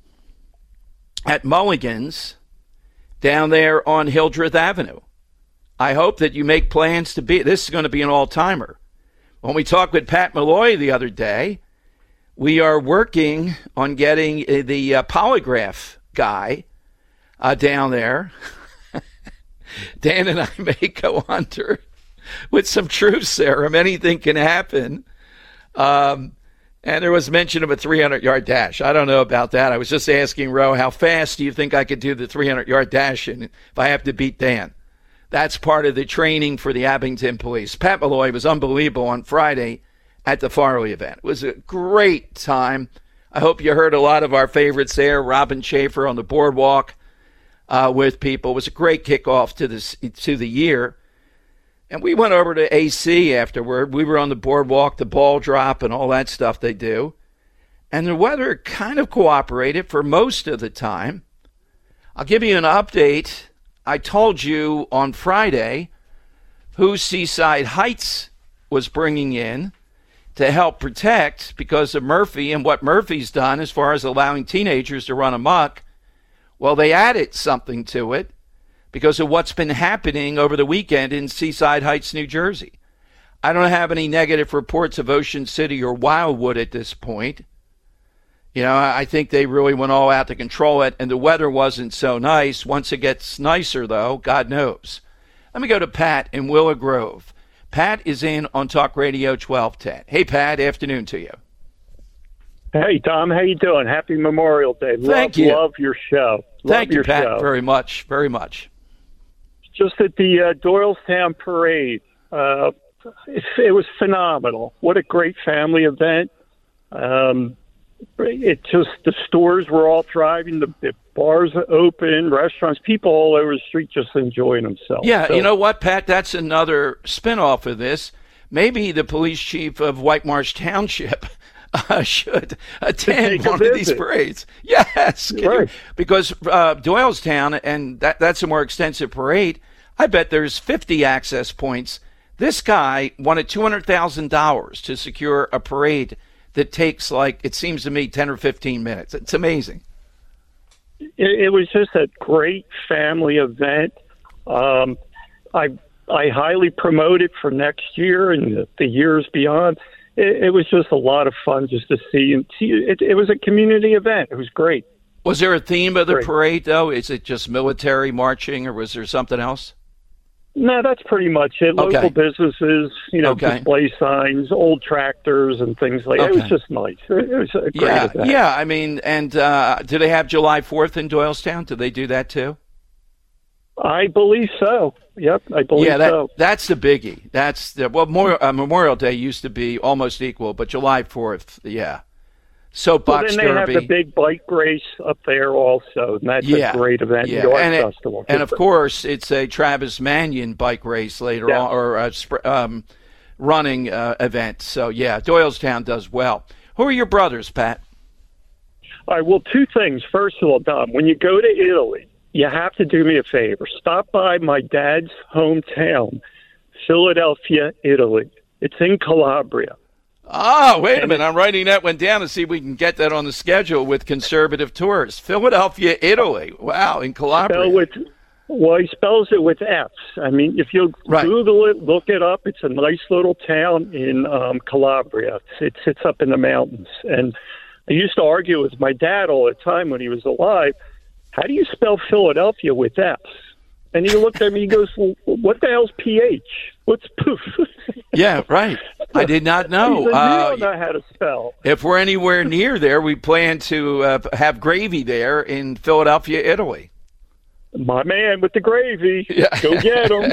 At Mulligan's down there on Hildreth Avenue. I hope that you make plans to be. This is going to be an all-timer. When we talked with Pat Malloy the other day, we are working on getting the polygraph guy down there. Dan and I may go under with some truth serum. Anything can happen. And there was mention of a 300-yard dash. I don't know about that. I was just asking Ro, how fast do you think I could do the 300-yard dash and if I have to beat Dan? That's part of the training for the Abington police. Pat Malloy was unbelievable on Friday at the Farley event. It was a great time. I hope you heard a lot of our favorites there. Robin Schaefer on the boardwalk with people. It was a great kickoff to the year. And we went over to AC afterward. We were on the boardwalk, the ball drop, and all that stuff they do. And the weather kind of cooperated for most of the time. I'll give you an update. I told you on Friday who Seaside Heights was bringing in to help protect because of Murphy and what Murphy's done as far as allowing teenagers to run amok. Well, they added something to it because of what's been happening over the weekend in Seaside Heights, New Jersey. I don't have any negative reports of Ocean City or Wildwood at this point. I think they really went all out to control it, and the weather wasn't so nice. Once it gets nicer, though, God knows. Let me go to Pat in Willow Grove. Pat is in on Talk Radio 1210. Hey, Pat, afternoon to you. Hey, Tom, how you doing? Happy Memorial Day. Thank you. Love your show. Thank you, Pat, very much, very much. Just at the Doylestown Parade, it was phenomenal. What a great family event. The stores were all thriving, the bars are open, restaurants, people all over the street just enjoying themselves. Yeah, so, you know what, Pat? That's another spinoff of this. Maybe the police chief of White Marsh Township should attend one of these parades. Yes, right. Because Doylestown, and that's a more extensive parade, I bet there's 50 access points. This guy wanted $200,000 to secure a parade that takes, it seems to me, 10 or 15 minutes. It's amazing. It was just a great family event. I highly promote it for next year and the years beyond. It was just a lot of fun just to see. It was a community event. It was great. Was there a theme of the parade, though? Is it just military marching, or was there something else? No, that's pretty much it. Local businesses, display signs, old tractors and things like that. It was just nice. It was a great event. Yeah, I mean, and do they have July 4th in Doylestown? Do they do that too? I believe so. Yep, I believe so. That's the biggie. That's Memorial Day used to be almost equal, but July 4th, Soapbox Derby. Then they Derby. have the big bike race up there also, and that's a great event. Yeah. The art festival. And of course, it's a Travis Manion bike race later on, or running event. So, Doylestown does well. Who are your brothers, Pat? All right, well, two things. First of all, Dom, when you go to Italy, you have to do me a favor. Stop by my dad's hometown, Philadelphia, Italy. It's in Calabria. Wait a minute. I'm writing that one down to see if we can get that on the schedule with Conservative Tours. Philadelphia, Italy. Wow, in Calabria. He spells it with F's. I mean, if you Google it, look it up, it's a nice little town in Calabria. It sits up in the mountains. And I used to argue with my dad all the time when he was alive, how do you spell Philadelphia with F's? And he looked at me, he goes, well, what the hell's PH? What's poof? Yeah, right. I did not know. You don't know how to spell. If we're anywhere near there, we plan to have gravy there in Philadelphia, Italy. My man with the gravy. Yeah. Go get him.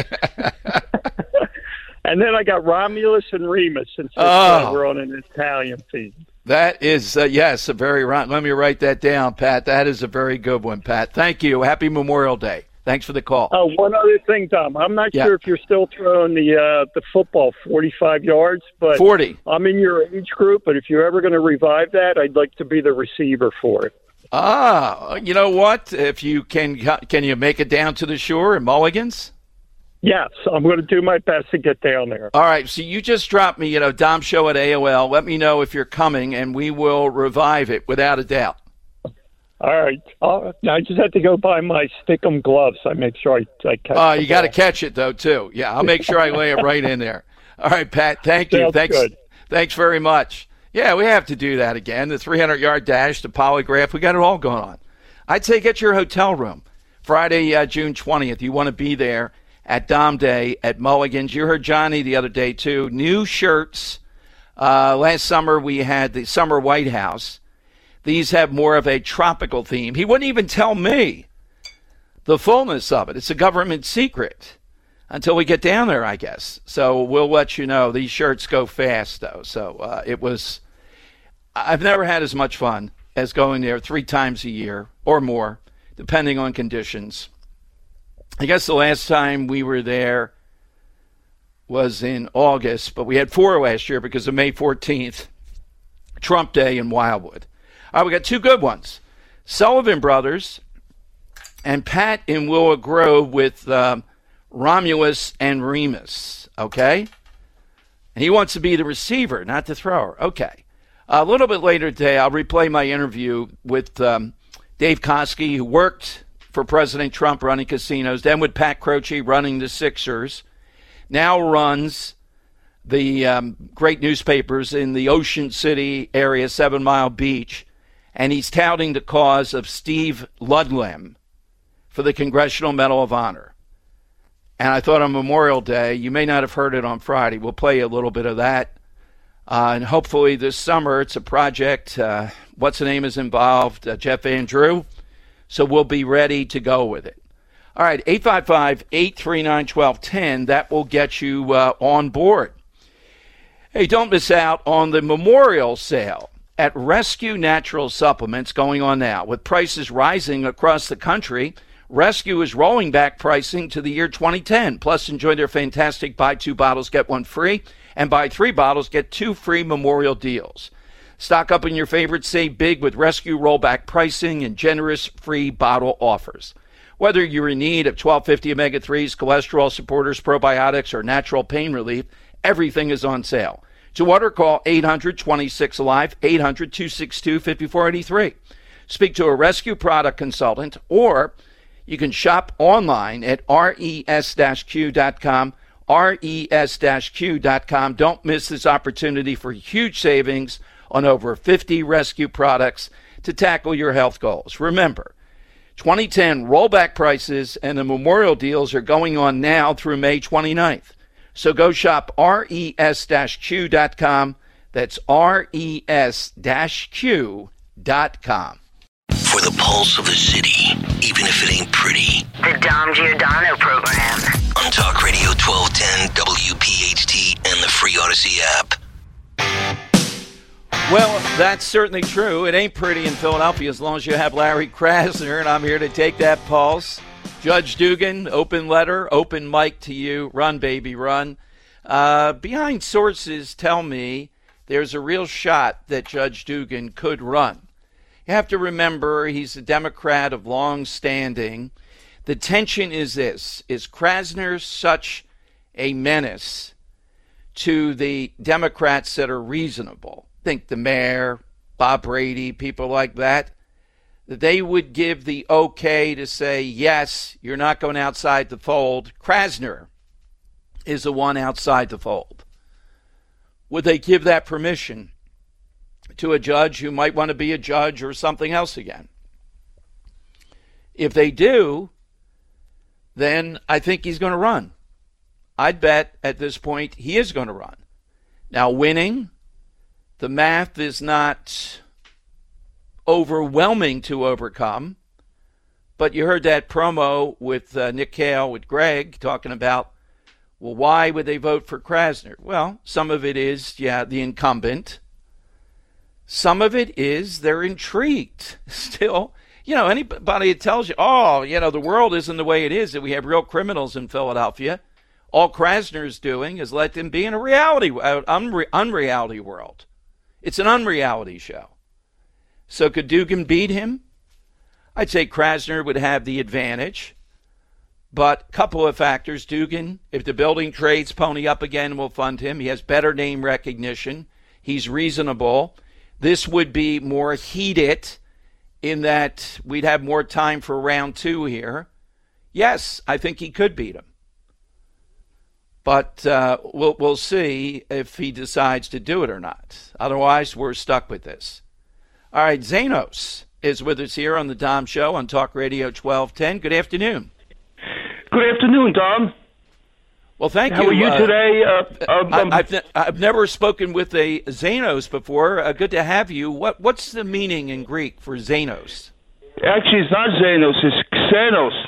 And then I got Romulus and Remus, and we're on an Italian theme. That is, yes, a very right. Let me write that down, Pat. That is a very good one, Pat. Thank you. Happy Memorial Day. Thanks for the call. Oh, one other thing, Tom. I'm not sure if you're still throwing the football 45 yards, but 40. I'm in your age group, but if you're ever going to revive that, I'd like to be the receiver for it. You know what? If you can you make it down to the shore in Mulligan's? Yes, I'm going to do my best to get down there. All right, so you just dropped me, Dom Show at AOL. Let me know if you're coming, and we will revive it without a doubt. All right. I just had to go buy my Stickum gloves. I make sure I catch it. You got to catch it, though, too. Yeah, I'll make sure I lay it right in there. All right, Pat, thank you. Thanks very much. Yeah, we have to do that again. The 300-yard dash, the polygraph, we got it all going on. I'd say get your hotel room. Friday, June 20th. You want to be there at Dom Day at Mulligan's. You heard Johnny the other day, too. New shirts. Last summer, we had the Summer White House. These have more of a tropical theme. He wouldn't even tell me the fullness of it. It's a government secret until we get down there, I guess. So we'll let you know. These shirts go fast, though. So I've never had as much fun as going there 3 times a year or more, depending on conditions. I guess the last time we were there was in August, but we had 4 last year because of May 14th, Trump Day in Wildwood. All right, we got 2 good ones. Sullivan Brothers and Pat in Willow Grove with Romulus and Remus, okay? And he wants to be the receiver, not the thrower. Okay. A little bit later today, I'll replay my interview with Dave Koski, who worked for President Trump running casinos, then with Pat Croce running the Sixers, now runs the great newspapers in the Ocean City area, 7 Mile Beach, and he's touting the cause of Steve Ludlam for the Congressional Medal of Honor. And I thought on Memorial Day, you may not have heard it on Friday. We'll play a little bit of that. And hopefully this summer, it's a project. What's the name is involved? Jeff Andrew. So we'll be ready to go with it. All right, 855-839-1210. That will get you on board. Hey, don't miss out on the memorial sale at Rescue Natural Supplements going on now. With prices rising across the country, Rescue is rolling back pricing to the year 2010. Plus, enjoy their fantastic buy 2 bottles, get 1 free, and buy 3 bottles, get 2 free memorial deals. Stock up on your favorites, save big with Rescue rollback pricing and generous free bottle offers. Whether you're in need of 1250 omega-3s, cholesterol supporters, probiotics, or natural pain relief, everything is on sale. To order, call 800-26-ALIVE, 800-262-5483. Speak to a Rescue product consultant, or you can shop online at res-q.com, res-q.com. Don't miss this opportunity for huge savings on over 50 Rescue products to tackle your health goals. Remember, 2010 rollback prices and the memorial deals are going on now through May 29th. So go shop res-q.com. That's res-q.com. For the pulse of the city, even if it ain't pretty. The Dom Giordano Program. On Talk Radio 1210, WPHT, and the free Odyssey app. Well, that's certainly true. It ain't pretty in Philadelphia as long as you have Larry Krasner, and I'm here to take that pulse. Judge Dugan, open letter, open mic to you. Run, baby, run. Behind sources tell me there's a real shot that Judge Dugan could run. You have to remember he's a Democrat of long standing. The tension is this. Is Krasner such a menace to the Democrats that are reasonable? Think the mayor, Bob Brady, people like that they would give the okay to say, yes, you're not going outside the fold. Krasner is the one outside the fold. Would they give that permission to a judge who might want to be a judge or something else again? If they do, then I think he's going to run. I'd bet at this point he is going to run. Now, winning, the math is not overwhelming to overcome, but you heard that promo with Nick Kale, with Greg, talking about, well, why would they vote for Krasner? Well, some of it is, the incumbent. Some of it is they're intrigued still. Anybody that tells you, the world isn't the way it is, that we have real criminals in Philadelphia, all Krasner's doing is let them be in a unreality world. It's an unreality show. So could Dugan beat him? I'd say Krasner would have the advantage. But a couple of factors. Dugan, if the building trades pony up again, will fund him. He has better name recognition. He's reasonable. This would be more heated in that we'd have more time for round two here. Yes, I think he could beat him. But we'll see if he decides to do it or not. Otherwise, we're stuck with this. All right, Zanos is with us here on the Dom Show on Talk Radio 1210. Good afternoon. Good afternoon, Dom. Well, thank you. How are you today? I've never spoken with a Zanos before. Good to have you. What's the meaning in Greek for Zanos? Actually, it's not Zanos. It's Xenos.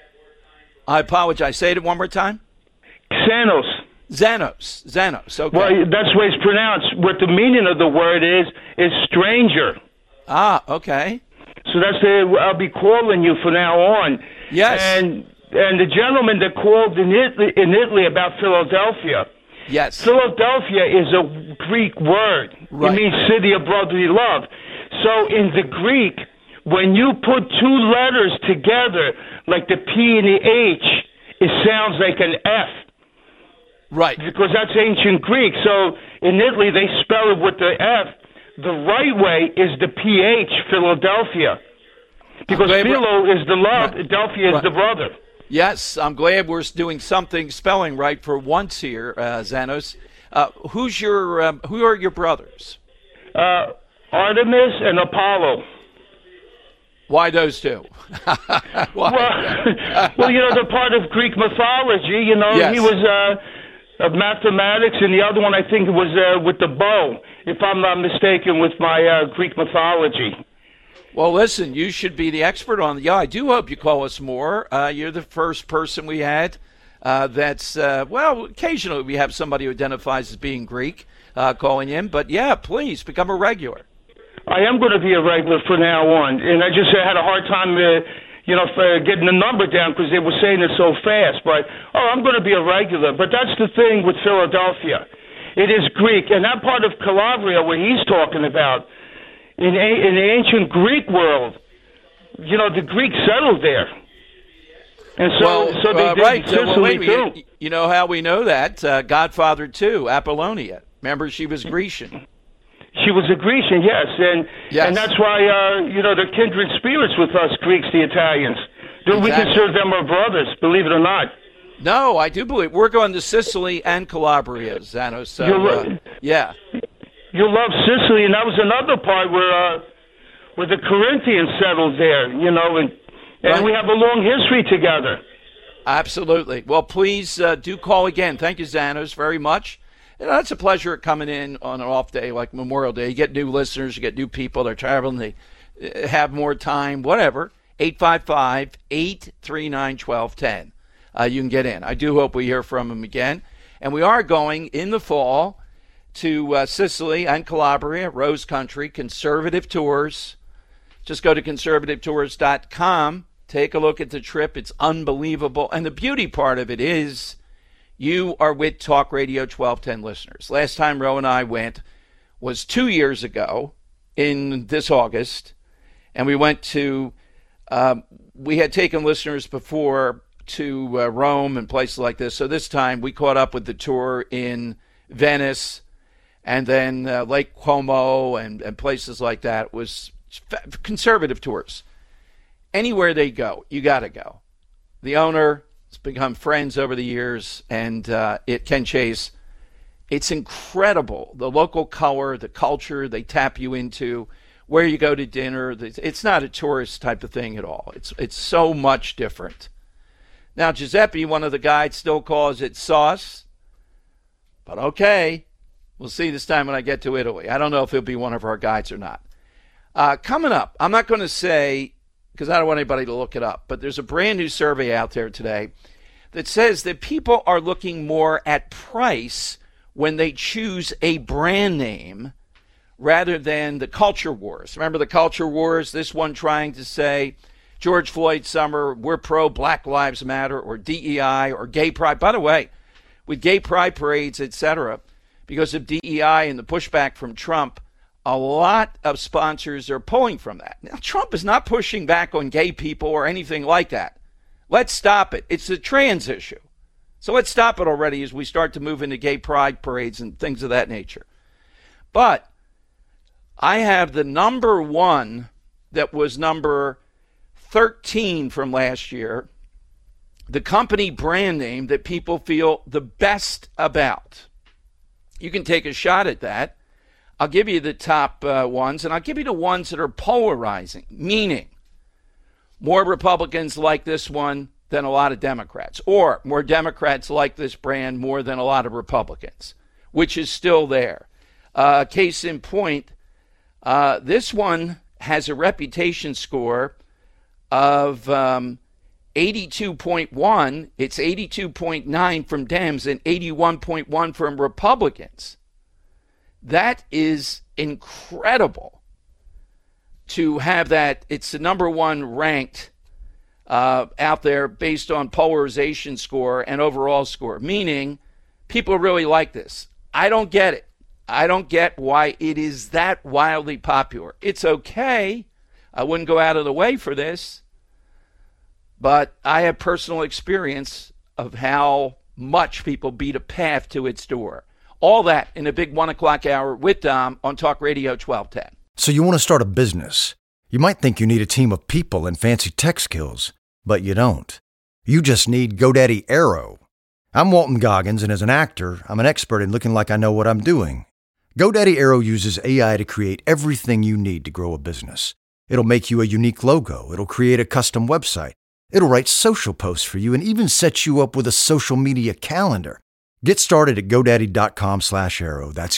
I apologize. Say it one more time. Xenos. Xenos. Okay. Well, that's the way it's pronounced. What the meaning of the word is stranger. Ah, okay. So that's I'll be calling you from now on. Yes. And the gentleman that called in Italy about Philadelphia. Yes. Philadelphia is a Greek word. Right. It means city of brotherly love. So in the Greek, when you put two letters together, like the P and the H, it sounds like an F. Right. Because that's ancient Greek. So in Italy, they spell it with the F. The right way is the PH, Philadelphia. Because Philo is the love, right. Delphia is the brother. Yes, I'm glad we're doing something spelling right for once here, Zanos. Who are your brothers? Artemis and Apollo. Why those two? Well, they're part of Greek mythology. Yes. He was of mathematics, and the other one I think was with the bow, if I'm not mistaken, with my Greek mythology. Well, listen, you should be the expert on it. Yeah, I do hope you call us more. You're the first person we had that's, occasionally we have somebody who identifies as being Greek calling in. But, yeah, please become a regular. I am going to be a regular from now on. And I just had a hard time, for getting the number down because they were saying it so fast. But, I'm going to be a regular. But that's the thing with Philadelphia. It is Greek. And that part of Calabria, what he's talking about, in the ancient Greek world, the Greeks settled there. And so they did right. Sicily, too. You know how we know that? Godfather 2, Apollonia. Remember, she was Grecian. She was a Grecian, yes. And that's why, they're kindred spirits with us Greeks, the Italians. We consider them our brothers, believe it or not. No, I do believe. We're going to Sicily and Calabria, Zanos. So, yeah. You love Sicily, and that was another part where the Corinthians settled there, and right. We have a long history together. Absolutely. Well, please do call again. Thank you, Zanos, very much. It's a pleasure coming in on an off day like Memorial Day. You get new listeners, you get new people, they're traveling, they have more time, whatever. 855-839-1210. You can get in. I do hope we hear from them again. And we are going in the fall to Sicily and Calabria, Rose Country, Conservative Tours. Just go to conservativetours.com. Take a look at the trip. It's unbelievable. And the beauty part of it is you are with Talk Radio 1210 listeners. Last time Ro and I went was 2 years ago in this August. And we went to, we had taken listeners before to Rome and places like this. So this time we caught up with the tour in Venice and then Lake Como and places like that. It was Conservative Tours. Anywhere they go, you got to go. The owner has become friends over the years, and Ken Chase, it's incredible. The local color, the culture they tap you into, where you go to dinner. It's not a tourist type of thing at all. It's so much different. Now, Giuseppe, one of the guides, still calls it sauce, but okay. We'll see this time when I get to Italy. I don't know if he'll be one of our guides or not. Coming up, I'm not going to say, because I don't want anybody to look it up, but there's a brand new survey out there today that says that people are looking more at price when they choose a brand name rather than the culture wars. Remember the culture wars? This one trying to say George Floyd summer, we're pro Black Lives Matter, or DEI, or gay pride. By the way, with gay pride parades, etc., because of DEI and the pushback from Trump, a lot of sponsors are pulling from that. Now, Trump is not pushing back on gay people or anything like that. Let's stop it. It's a trans issue. So let's stop it already as we start to move into gay pride parades and things of that nature. But I have the number one that was number 13 from last year, the company brand name that people feel the best about. You can take a shot at that. I'll give you the top ones, and I'll give you the ones that are polarizing, meaning more Republicans like this one than a lot of Democrats, or more Democrats like this brand more than a lot of Republicans, which is still there. Case in point, this one has a reputation score of 82.1. It's 82.9 from Dems and 81.1 from Republicans. That is incredible to have that. It's the number one ranked out there based on polarization score and overall score, meaning people really like this. I don't get it. I don't get why it is that wildly popular. It's okay. I wouldn't go out of the way for this, but I have personal experience of how much people beat a path to its door. All that in a big 1 o'clock hour with Dom on Talk Radio 1210. So you want to start a business. You might think you need a team of people and fancy tech skills, but you don't. You just need GoDaddy Aero. I'm Walton Goggins, and as an actor, I'm an expert in looking like I know what I'm doing. GoDaddy Aero uses AI to create everything you need to grow a business. It'll make you a unique logo. It'll create a custom website. It'll write social posts for you and even set you up with a social media calendar. Get started at GoDaddy.com/Aero. That's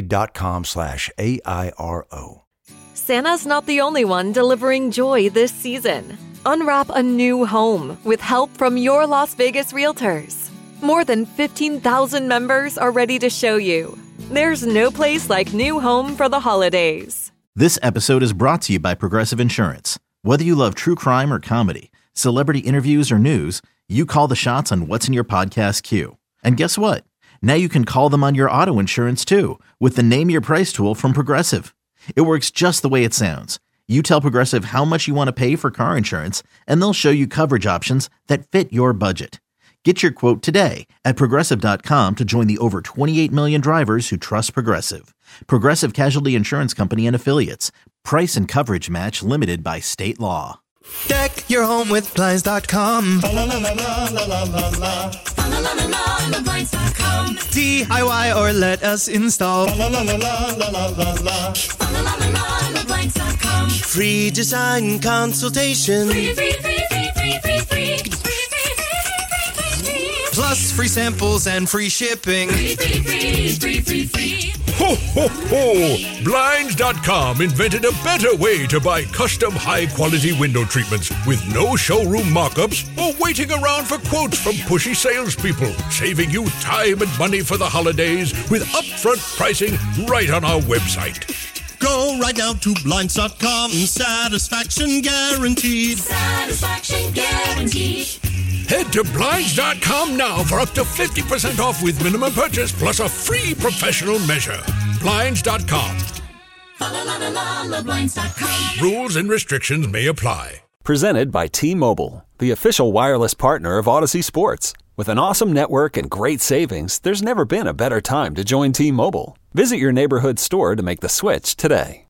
GoDaddy.com/AIRO. Santa's not the only one delivering joy this season. Unwrap a new home with help from your Las Vegas realtors. More than 15,000 members are ready to show you. There's no place like new home for the holidays. This episode is brought to you by Progressive Insurance. Whether you love true crime or comedy, celebrity interviews or news, you call the shots on what's in your podcast queue. And guess what? Now you can call them on your auto insurance too with the Name Your Price tool from Progressive. It works just the way it sounds. You tell Progressive how much you want to pay for car insurance, and they'll show you coverage options that fit your budget. Get your quote today at Progressive.com to join the over 28 million drivers who trust Progressive. Progressive Casualty Insurance Company and Affiliates. Price and coverage match limited by state law. Deck your home with Blinds.com. DIY or let us install. Free design consultation. Plus free samples and free shipping. Ho, ho, ho! Blinds.com invented a better way to buy custom high-quality window treatments with no showroom mock-ups or waiting around for quotes from pushy salespeople, saving you time and money for the holidays with upfront pricing right on our website. Go right now to Blinds.com. Satisfaction guaranteed. Satisfaction guaranteed. Head to Blinds.com now for up to 50% off with minimum purchase plus a free professional measure. Blinds.com. Blinds.com. Rules and restrictions may apply. Presented by T-Mobile, the official wireless partner of Odyssey Sports. With an awesome network and great savings, there's never been a better time to join T-Mobile. Visit your neighborhood store to make the switch today.